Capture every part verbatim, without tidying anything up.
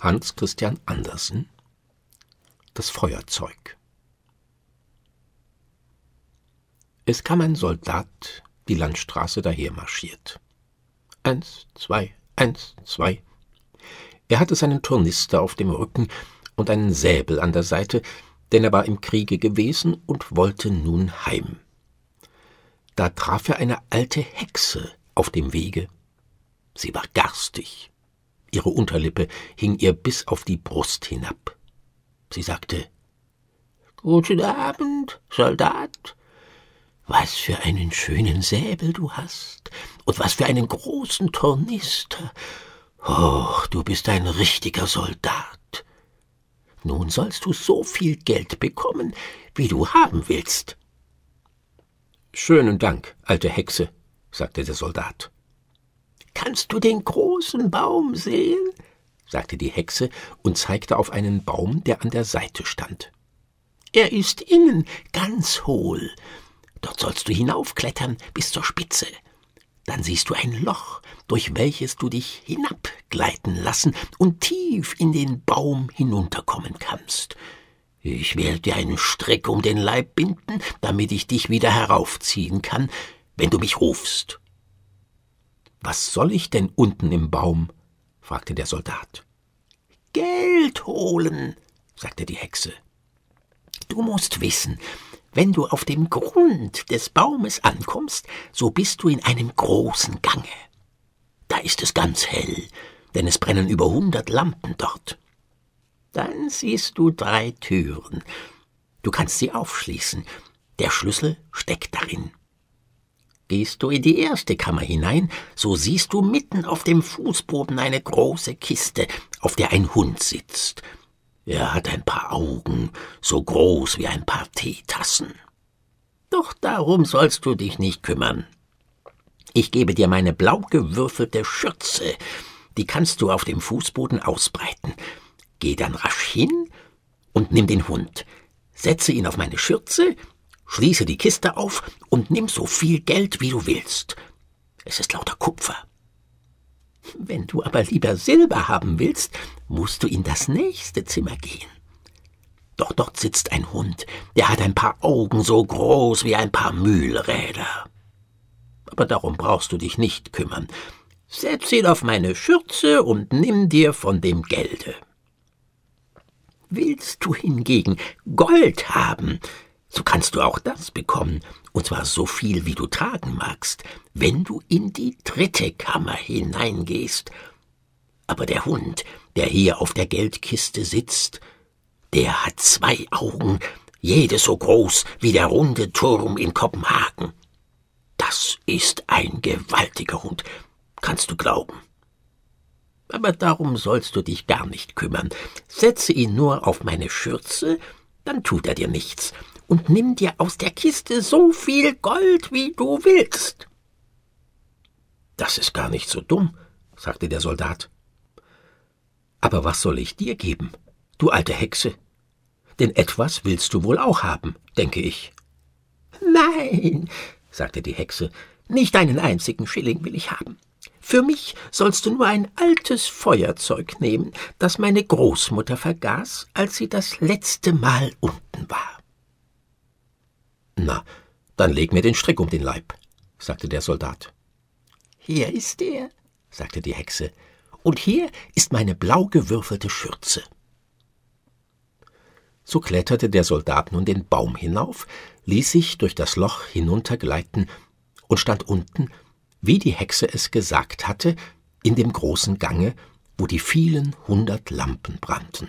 Hans Christian Andersen. Das Feuerzeug. Es kam ein Soldat die Landstraße dahermarschiert. Eins, zwei, eins, zwei. Er hatte seinen Tornister auf dem Rücken und einen Säbel an der Seite, denn er war im Kriege gewesen und wollte nun heim. Da traf er eine alte Hexe auf dem Wege. Sie war garstig. Ihre Unterlippe hing ihr bis auf die Brust hinab. Sie sagte: »Guten Abend, Soldat. Was für einen schönen Säbel du hast und was für einen großen Tornister. Oh, du bist ein richtiger Soldat. Nun sollst du so viel Geld bekommen, wie du haben willst.« »Schönen Dank, alte Hexe«, sagte der Soldat. »Kannst du den großen Baum sehen?« sagte die Hexe und zeigte auf einen Baum, der an der Seite stand. »Er ist innen ganz hohl. Dort sollst du hinaufklettern bis zur Spitze. Dann siehst du ein Loch, durch welches du dich hinabgleiten lassen und tief in den Baum hinunterkommen kannst. Ich werde dir einen Strick um den Leib binden, damit ich dich wieder heraufziehen kann, wenn du mich rufst.« »Was soll ich denn unten im Baum?« fragte der Soldat. »Geld holen«, sagte die Hexe. »Du musst wissen, wenn du auf dem Grund des Baumes ankommst, so bist du in einem großen Gange. Da ist es ganz hell, denn es brennen über hundert Lampen dort. Dann siehst du drei Türen. Du kannst sie aufschließen. Der Schlüssel steckt darin. Gehst du in die erste Kammer hinein, so siehst du mitten auf dem Fußboden eine große Kiste, auf der ein Hund sitzt. Er hat ein paar Augen, so groß wie ein paar Teetassen. Doch darum sollst du dich nicht kümmern. Ich gebe dir meine blau gewürfelte Schürze, die kannst du auf dem Fußboden ausbreiten. Geh dann rasch hin und nimm den Hund, setze ihn auf meine Schürze, schließe die Kiste auf und nimm so viel Geld, wie du willst. Es ist lauter Kupfer. Wenn du aber lieber Silber haben willst, musst du in das nächste Zimmer gehen. Doch dort sitzt ein Hund, der hat ein paar Augen so groß wie ein paar Mühlräder. Aber darum brauchst du dich nicht kümmern. Setz ihn auf meine Schürze und nimm dir von dem Gelde. Willst du hingegen Gold haben, so kannst du auch das bekommen, und zwar so viel, wie du tragen magst, wenn du in die dritte Kammer hineingehst. Aber der Hund, der hier auf der Geldkiste sitzt, der hat zwei Augen, jede so groß wie der runde Turm in Kopenhagen. Das ist ein gewaltiger Hund, kannst du glauben. Aber darum sollst du dich gar nicht kümmern. Setze ihn nur auf meine Schürze, dann tut er dir nichts, und nimm dir aus der Kiste so viel Gold, wie du willst.« »Das ist gar nicht so dumm«, sagte der Soldat. »Aber was soll ich dir geben, du alte Hexe? Denn etwas willst du wohl auch haben, denke ich.« »Nein«, sagte die Hexe, »nicht einen einzigen Schilling will ich haben. Für mich sollst du nur ein altes Feuerzeug nehmen, das meine Großmutter vergaß, als sie das letzte Mal unten war.« »Na, dann leg mir den Strick um den Leib«, sagte der Soldat. »Hier ist er«, sagte die Hexe, »und hier ist meine blau gewürfelte Schürze.« So kletterte der Soldat nun den Baum hinauf, ließ sich durch das Loch hinuntergleiten und stand unten, wie die Hexe es gesagt hatte, in dem großen Gange, wo die vielen hundert Lampen brannten.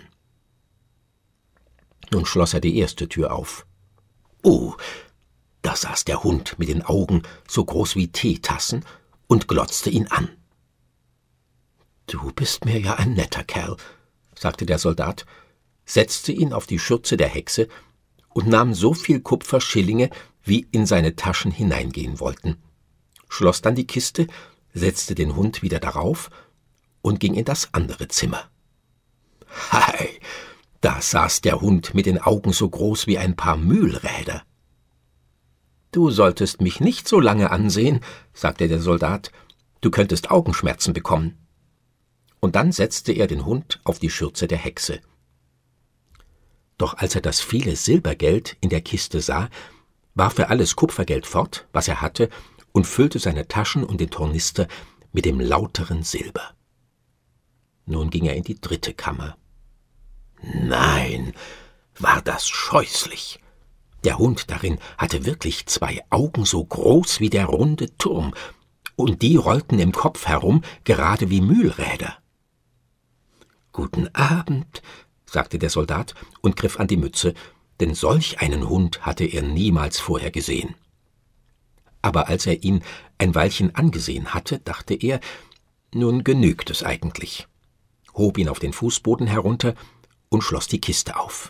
Nun schloss er die erste Tür auf. Oh, da saß der Hund mit den Augen so groß wie Teetassen und glotzte ihn an. »Du bist mir ja ein netter Kerl«, sagte der Soldat, setzte ihn auf die Schürze der Hexe und nahm so viel Kupferschillinge, wie in seine Taschen hineingehen wollten, schloss dann die Kiste, setzte den Hund wieder darauf und ging in das andere Zimmer. Hei, da saß der Hund mit den Augen so groß wie ein paar Mühlräder. »Du solltest mich nicht so lange ansehen«, sagte der Soldat, »du könntest Augenschmerzen bekommen.« und dann setzte er den Hund auf die Schürze der Hexe. Doch als er das viele Silbergeld in der Kiste sah, warf er alles Kupfergeld fort, was er hatte, und füllte seine Taschen und den Tornister mit dem lauteren Silber. Nun ging er in die dritte Kammer. Nein, war das scheußlich! Der Hund darin hatte wirklich zwei Augen so groß wie der runde Turm, und die rollten im Kopf herum, gerade wie Mühlräder. »Guten Abend«, sagte der Soldat und griff an die Mütze, denn solch einen Hund hatte er niemals vorher gesehen. Aber als er ihn ein Weilchen angesehen hatte, dachte er, nun genügt es eigentlich, hob ihn auf den Fußboden herunter und schloss die Kiste auf.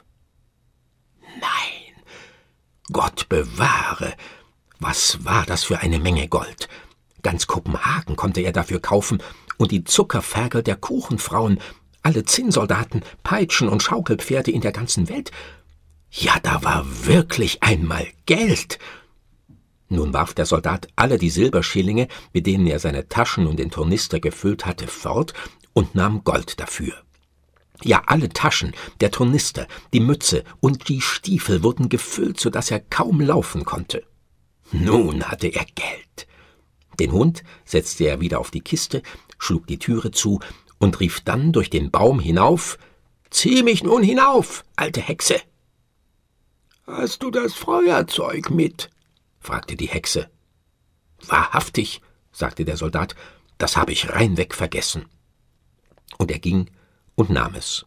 Nein, Gott bewahre, was war das für eine Menge Gold! Ganz Kopenhagen konnte er dafür kaufen, und die Zuckerferkel der Kuchenfrauen, alle Zinnsoldaten, Peitschen und Schaukelpferde in der ganzen Welt. Ja, da war wirklich einmal Geld. Nun warf der Soldat alle die Silberschillinge, mit denen er seine Taschen und den Tornister gefüllt hatte, fort und nahm Gold dafür. Ja, alle Taschen, der Tornister, die Mütze und die Stiefel wurden gefüllt, so dass er kaum laufen konnte. Nun hatte er Geld. Den Hund setzte er wieder auf die Kiste, schlug die Türe zu und rief dann durch den Baum hinauf: »Zieh mich nun hinauf, alte Hexe!« »Hast du das Feuerzeug mit?« fragte die Hexe. »Wahrhaftig«, sagte der Soldat, »das habe ich reinweg vergessen.« Und er ging und nahm es.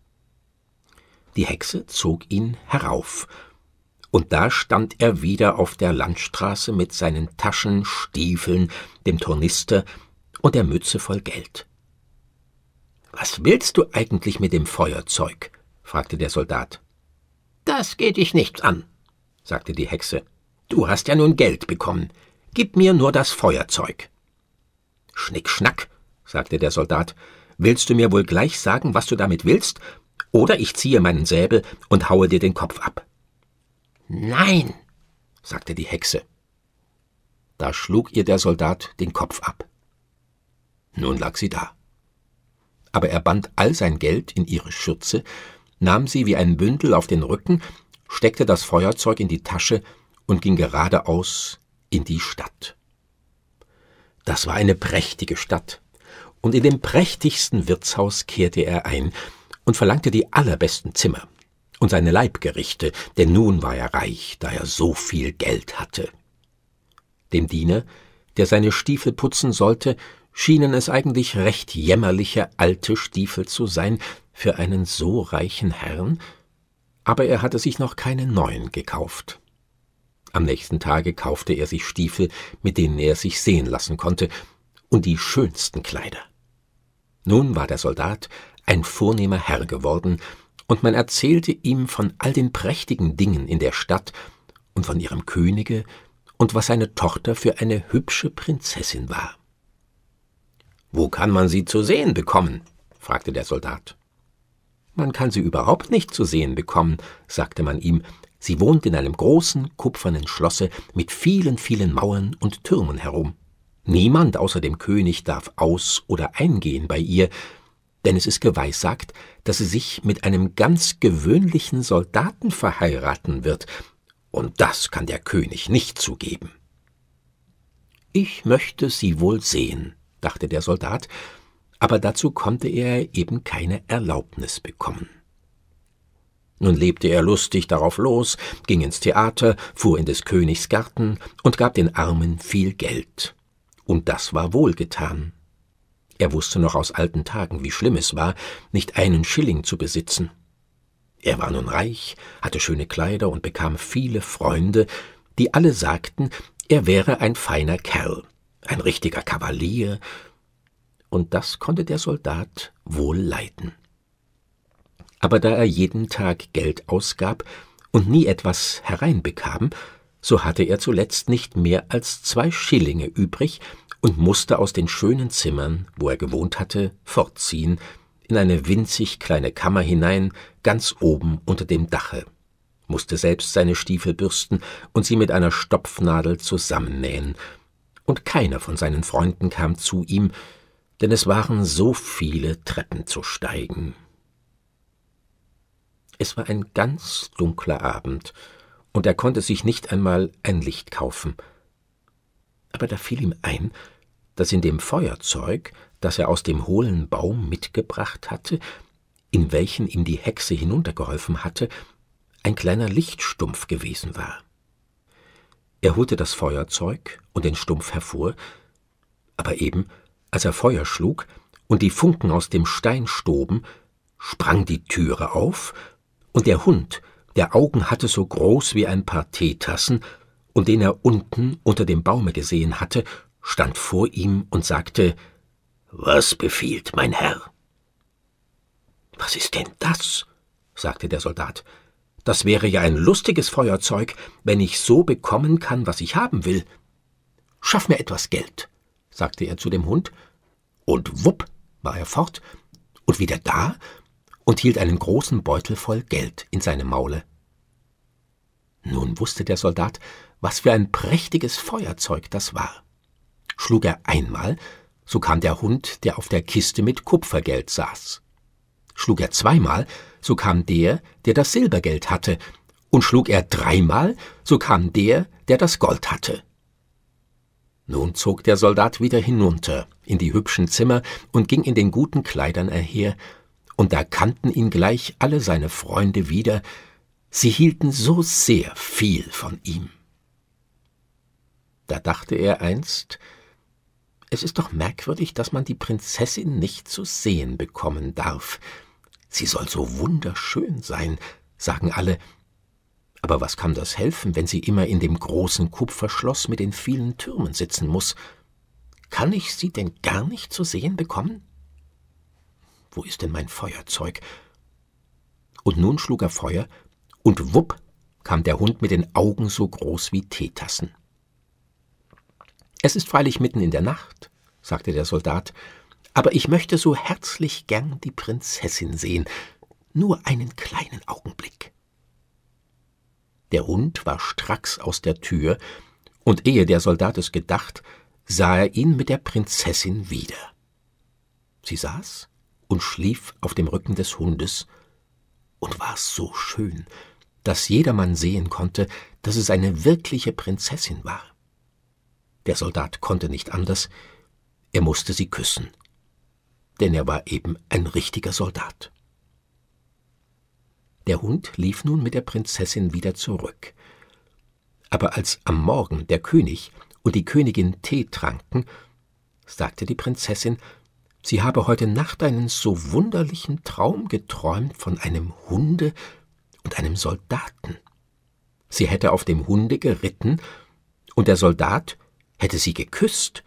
Die Hexe zog ihn herauf, und da stand er wieder auf der Landstraße mit seinen Taschen, Stiefeln, dem Tornister und der Mütze voll Geld. »Was willst du eigentlich mit dem Feuerzeug?« fragte der Soldat. »Das geht dich nichts an«, sagte die Hexe. »Du hast ja nun Geld bekommen. Gib mir nur das Feuerzeug.« »Schnick, schnack«, sagte der Soldat. »Willst du mir wohl gleich sagen, was du damit willst, oder ich ziehe meinen Säbel und haue dir den Kopf ab?« »Nein«, sagte die Hexe. Da schlug ihr der Soldat den Kopf ab. Nun lag sie da. Aber er band all sein Geld in ihre Schürze, nahm sie wie ein Bündel auf den Rücken, steckte das Feuerzeug in die Tasche und ging geradeaus in die Stadt. Das war eine prächtige Stadt, und in dem prächtigsten Wirtshaus kehrte er ein und verlangte die allerbesten Zimmer und seine Leibgerichte, denn nun war er reich, da er so viel Geld hatte. Dem Diener, der seine Stiefel putzen sollte, schienen es eigentlich recht jämmerliche alte Stiefel zu sein für einen so reichen Herrn, aber er hatte sich noch keine neuen gekauft. Am nächsten Tage kaufte er sich Stiefel, mit denen er sich sehen lassen konnte, und die schönsten Kleider. Nun war der Soldat ein vornehmer Herr geworden, und man erzählte ihm von all den prächtigen Dingen in der Stadt und von ihrem Könige und was seine Tochter für eine hübsche Prinzessin war. »Wo kann man sie zu sehen bekommen?« fragte der Soldat. »Man kann sie überhaupt nicht zu sehen bekommen«, sagte man ihm. »Sie wohnt in einem großen, kupfernen Schlosse mit vielen, vielen Mauern und Türmen herum. Niemand außer dem König darf aus- oder eingehen bei ihr, denn es ist geweissagt, dass sie sich mit einem ganz gewöhnlichen Soldaten verheiraten wird, und das kann der König nicht zugeben.« »Ich möchte sie wohl sehen«, dachte der Soldat, aber dazu konnte er eben keine Erlaubnis bekommen. Nun lebte er lustig darauf los, ging ins Theater, fuhr in des Königs Garten und gab den Armen viel Geld. Und das war wohlgetan. Er wusste noch aus alten Tagen, wie schlimm es war, nicht einen Schilling zu besitzen. Er war nun reich, hatte schöne Kleider und bekam viele Freunde, die alle sagten, er wäre ein feiner Kerl, ein richtiger Kavalier, und das konnte der Soldat wohl leiden. Aber da er jeden Tag Geld ausgab und nie etwas hereinbekam, so hatte er zuletzt nicht mehr als zwei Schillinge übrig und musste aus den schönen Zimmern, wo er gewohnt hatte, fortziehen, in eine winzig kleine Kammer hinein, ganz oben unter dem Dache, musste selbst seine Stiefel bürsten und sie mit einer Stopfnadel zusammennähen, und keiner von seinen Freunden kam zu ihm, denn es waren so viele Treppen zu steigen. Es war ein ganz dunkler Abend, und er konnte sich nicht einmal ein Licht kaufen. Aber da fiel ihm ein, dass in dem Feuerzeug, das er aus dem hohlen Baum mitgebracht hatte, in welchen ihm die Hexe hinuntergeholfen hatte, ein kleiner Lichtstumpf gewesen war. Er holte das Feuerzeug und den Stumpf hervor, aber eben, als er Feuer schlug und die Funken aus dem Stein stoben, sprang die Türe auf, und der Hund, der Augen hatte so groß wie ein paar Teetassen und den er unten unter dem Baume gesehen hatte, stand vor ihm und sagte: »Was befiehlt mein Herr?« »Was ist denn das?« sagte der Soldat. »Das wäre ja ein lustiges Feuerzeug, wenn ich so bekommen kann, was ich haben will. Schaff mir etwas Geld«, sagte er zu dem Hund, und wupp war er fort und wieder da und hielt einen großen Beutel voll Geld in seinem Maule. Nun wusste der Soldat, was für ein prächtiges Feuerzeug das war. Schlug er einmal, so kam der Hund, der auf der Kiste mit Kupfergeld saß. Schlug er zweimal, so kam der, der das Silbergeld hatte, und schlug er dreimal, so kam der, der das Gold hatte. Nun zog der Soldat wieder hinunter in die hübschen Zimmer und ging in den guten Kleidern einher, und da kannten ihn gleich alle seine Freunde wieder, sie hielten so sehr viel von ihm. Da dachte er einst, es ist doch merkwürdig, dass man die Prinzessin nicht zu sehen bekommen darf. Sie soll so wunderschön sein, sagen alle. Aber was kann das helfen, wenn sie immer in dem großen Kupferschloss mit den vielen Türmen sitzen muss? Kann ich sie denn gar nicht zu sehen bekommen? Wo ist denn mein Feuerzeug? Und nun schlug er Feuer, und wupp kam der Hund mit den Augen so groß wie Teetassen. »Es ist freilich mitten in der Nacht«, sagte der Soldat, »aber ich möchte so herzlich gern die Prinzessin sehen, nur einen kleinen Augenblick.« Der Hund war stracks aus der Tür, und ehe der Soldat es gedacht, sah er ihn mit der Prinzessin wieder. Sie saß und schlief auf dem Rücken des Hundes und war so schön, dass jedermann sehen konnte, dass es eine wirkliche Prinzessin war. Der Soldat konnte nicht anders, er musste sie küssen, denn er war eben ein richtiger Soldat. Der Hund lief nun mit der Prinzessin wieder zurück. Aber als am Morgen der König und die Königin Tee tranken, sagte die Prinzessin, sie habe heute Nacht einen so wunderlichen Traum geträumt von einem Hunde und einem Soldaten. Sie hätte auf dem Hunde geritten, und der Soldat hätte sie geküsst.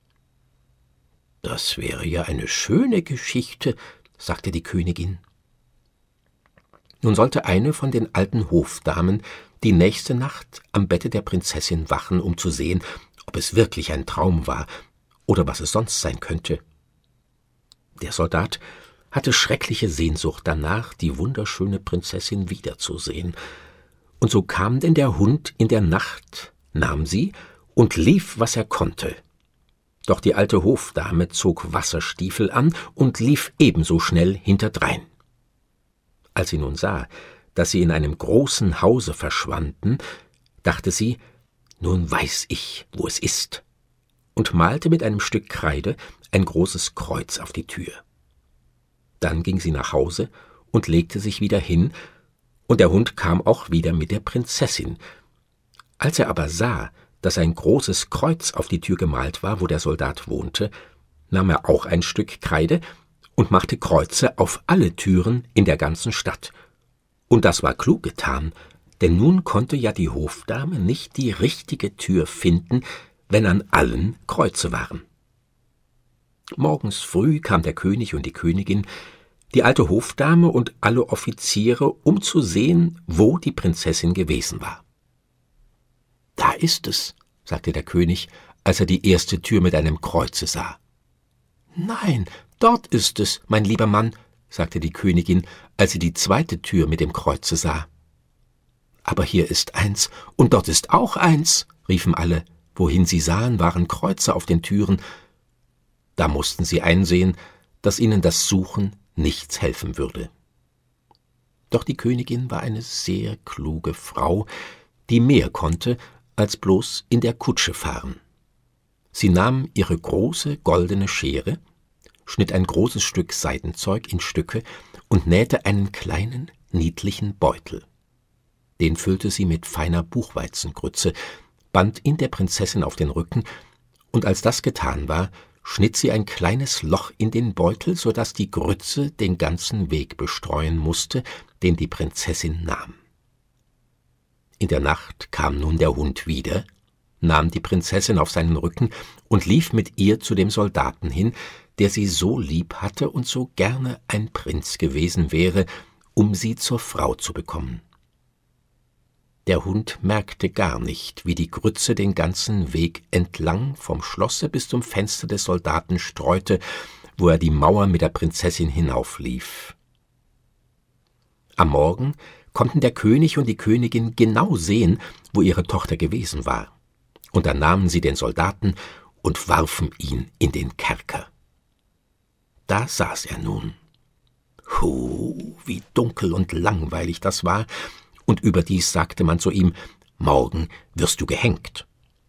»Das wäre ja eine schöne Geschichte«, sagte die Königin. Nun sollte eine von den alten Hofdamen die nächste Nacht am Bette der Prinzessin wachen, um zu sehen, ob es wirklich ein Traum war oder was es sonst sein könnte. Der Soldat hatte schreckliche Sehnsucht danach, die wunderschöne Prinzessin wiederzusehen. Und so kam denn der Hund in der Nacht, nahm sie und lief, was er konnte. Doch die alte Hofdame zog Wasserstiefel an und lief ebenso schnell hinterdrein. Als sie nun sah, dass sie in einem großen Hause verschwanden, dachte sie, nun weiß ich, wo es ist, und malte mit einem Stück Kreide ein großes Kreuz auf die Tür. Dann ging sie nach Hause und legte sich wieder hin, und der Hund kam auch wieder mit der Prinzessin. Als er aber sah, dass ein großes Kreuz auf die Tür gemalt war, wo der Soldat wohnte, nahm er auch ein Stück Kreide und machte Kreuze auf alle Türen in der ganzen Stadt. Und das war klug getan, denn nun konnte ja die Hofdame nicht die richtige Tür finden, wenn an allen Kreuze waren. Morgens früh kam der König und die Königin, die alte Hofdame und alle Offiziere, um zu sehen, wo die Prinzessin gewesen war. »Da ist es«, sagte der König, als er die erste Tür mit einem Kreuze sah. »Nein, dort ist es, mein lieber Mann«, sagte die Königin, als sie die zweite Tür mit dem Kreuze sah. »Aber hier ist eins, und dort ist auch eins«, riefen alle. Wohin sie sahen, waren Kreuze auf den Türen. Da mussten sie einsehen, dass ihnen das Suchen nichts helfen würde. Doch die Königin war eine sehr kluge Frau, die mehr konnte, als bloß in der Kutsche fahren. Sie nahm ihre große goldene Schere, schnitt ein großes Stück Seidenzeug in Stücke und nähte einen kleinen, niedlichen Beutel. Den füllte sie mit feiner Buchweizengrütze, band ihn der Prinzessin auf den Rücken, und als das getan war, schnitt sie ein kleines Loch in den Beutel, so daß die Grütze den ganzen Weg bestreuen musste, den die Prinzessin nahm. In der Nacht kam nun der Hund wieder, nahm die Prinzessin auf seinen Rücken und lief mit ihr zu dem Soldaten hin, der sie so lieb hatte und so gerne ein Prinz gewesen wäre, um sie zur Frau zu bekommen. Der Hund merkte gar nicht, wie die Grütze den ganzen Weg entlang vom Schlosse bis zum Fenster des Soldaten streute, wo er die Mauer mit der Prinzessin hinauflief. Am Morgen konnten der König und die Königin genau sehen, wo ihre Tochter gewesen war, und dann nahmen sie den Soldaten und warfen ihn in den Kerker. Da saß er nun. Hu, wie dunkel und langweilig das war, und überdies sagte man zu ihm, »Morgen wirst du gehängt.«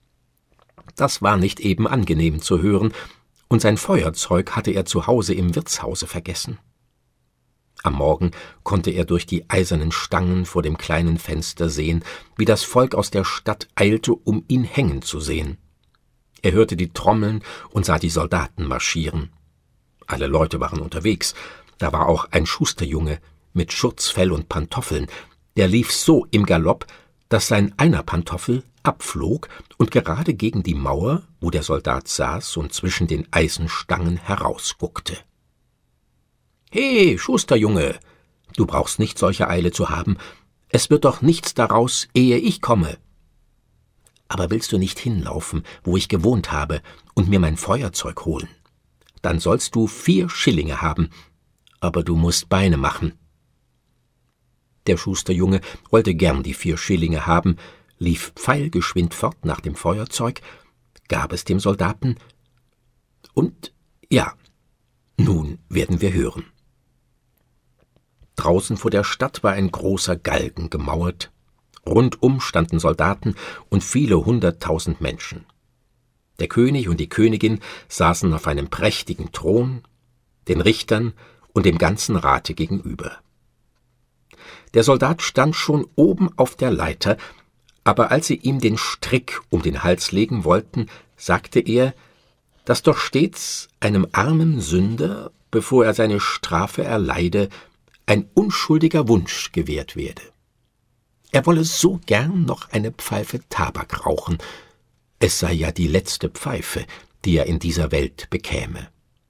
Das war nicht eben angenehm zu hören, und sein Feuerzeug hatte er zu Hause im Wirtshause vergessen. Am Morgen konnte er durch die eisernen Stangen vor dem kleinen Fenster sehen, wie das Volk aus der Stadt eilte, um ihn hängen zu sehen. Er hörte die Trommeln und sah die Soldaten marschieren. Alle Leute waren unterwegs. Da war auch ein Schusterjunge mit Schurzfell und Pantoffeln. Der lief so im Galopp, dass sein einer Pantoffel abflog und gerade gegen die Mauer, wo der Soldat saß und zwischen den Eisenstangen herausguckte. »He, Schusterjunge, du brauchst nicht solche Eile zu haben. Es wird doch nichts daraus, ehe ich komme. Aber willst du nicht hinlaufen, wo ich gewohnt habe, und mir mein Feuerzeug holen? Dann sollst du vier Schillinge haben, aber du musst Beine machen.« Der Schusterjunge wollte gern die vier Schillinge haben, lief pfeilgeschwind fort nach dem Feuerzeug, gab es dem Soldaten, und ja, nun werden wir hören. Draußen vor der Stadt war ein großer Galgen gemauert, rundum standen Soldaten und viele hunderttausend Menschen. Der König und die Königin saßen auf einem prächtigen Thron, den Richtern und dem ganzen Rate gegenüber. Der Soldat stand schon oben auf der Leiter, aber als sie ihm den Strick um den Hals legen wollten, sagte er, dass doch stets einem armen Sünder, bevor er seine Strafe erleide, ein unschuldiger Wunsch gewährt werde. Er wolle so gern noch eine Pfeife Tabak rauchen, es sei ja die letzte Pfeife, die er in dieser Welt bekäme.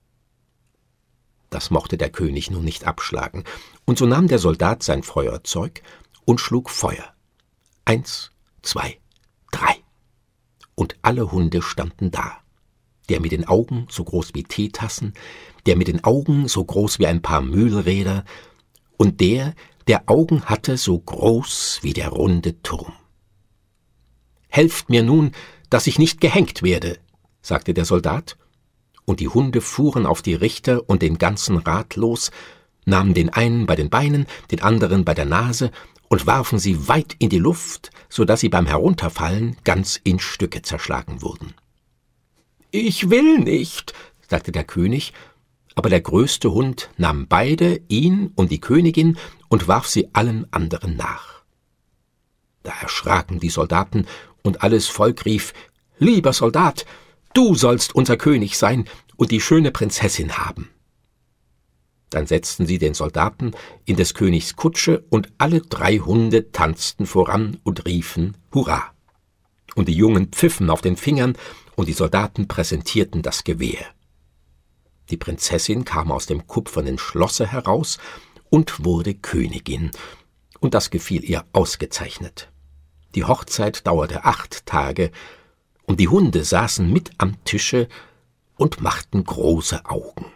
Das mochte der König nun nicht abschlagen, und so nahm der Soldat sein Feuerzeug und schlug Feuer. Eins, zwei, drei. Und alle Hunde standen da. Der mit den Augen so groß wie Teetassen, der mit den Augen so groß wie ein paar Mühlräder und der, der Augen hatte so groß wie der runde Turm. »Helft mir nun, dass ich nicht gehängt werde«, sagte der Soldat, und die Hunde fuhren auf die Richter und den ganzen Rat los, nahmen den einen bei den Beinen, den anderen bei der Nase und warfen sie weit in die Luft, so daß sie beim Herunterfallen ganz in Stücke zerschlagen wurden. »Ich will nicht«, sagte der König, aber der größte Hund nahm beide, ihn und die Königin, und warf sie allen anderen nach. Da erschraken die Soldaten, und alles Volk rief, »Lieber Soldat, du sollst unser König sein und die schöne Prinzessin haben.« Dann setzten sie den Soldaten in des Königs Kutsche, und alle drei Hunde tanzten voran und riefen »Hurra!« Und die Jungen pfiffen auf den Fingern, und die Soldaten präsentierten das Gewehr. Die Prinzessin kam aus dem kupfernen Schlosse heraus und wurde Königin, und das gefiel ihr ausgezeichnet. Die Hochzeit dauerte acht Tage, und die Hunde saßen mit am Tische und machten große Augen.